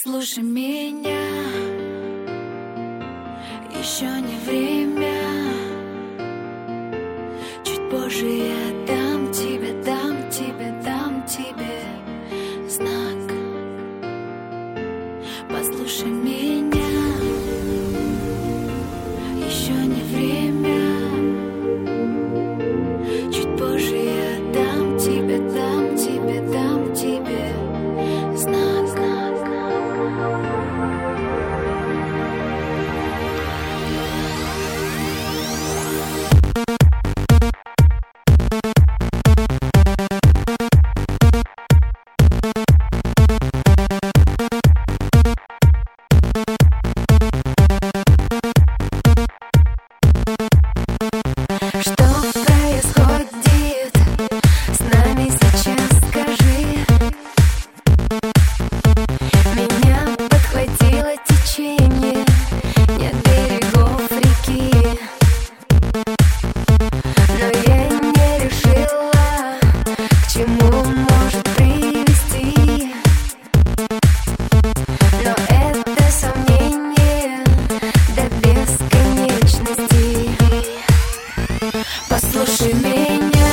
Послушай меня, еще не время. Чуть позже я дам тебе знак. Послушай меня, еще не время. Чуть позже я дам тебе знак. Послушай меня,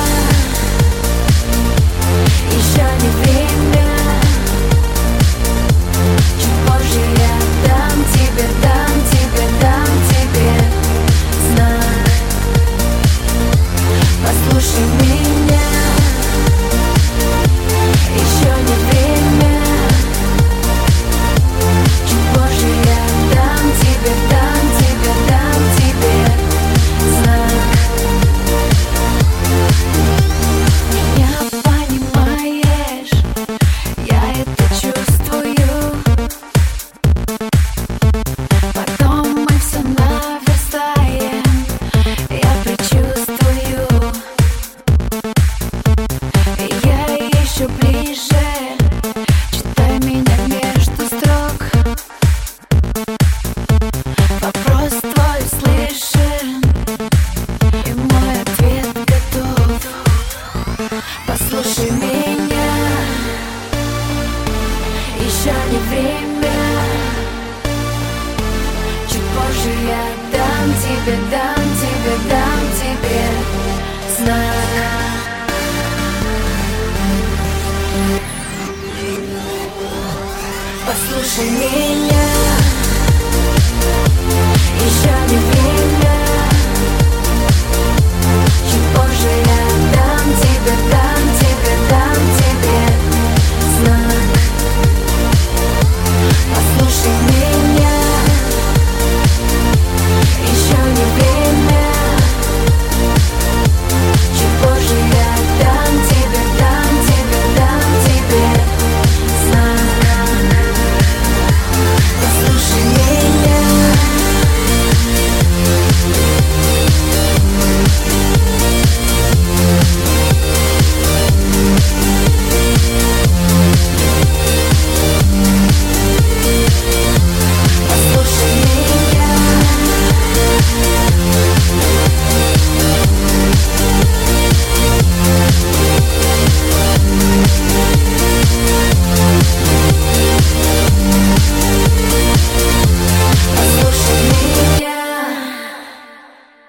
еще не время. Чуть позже я дам тебе знак. Послушай меня, еще не время. Чуть позже я дам тебе знак. Послушай меня, еще не время. Чуть позже я дам тебе знак. Послушай меня, еще не время.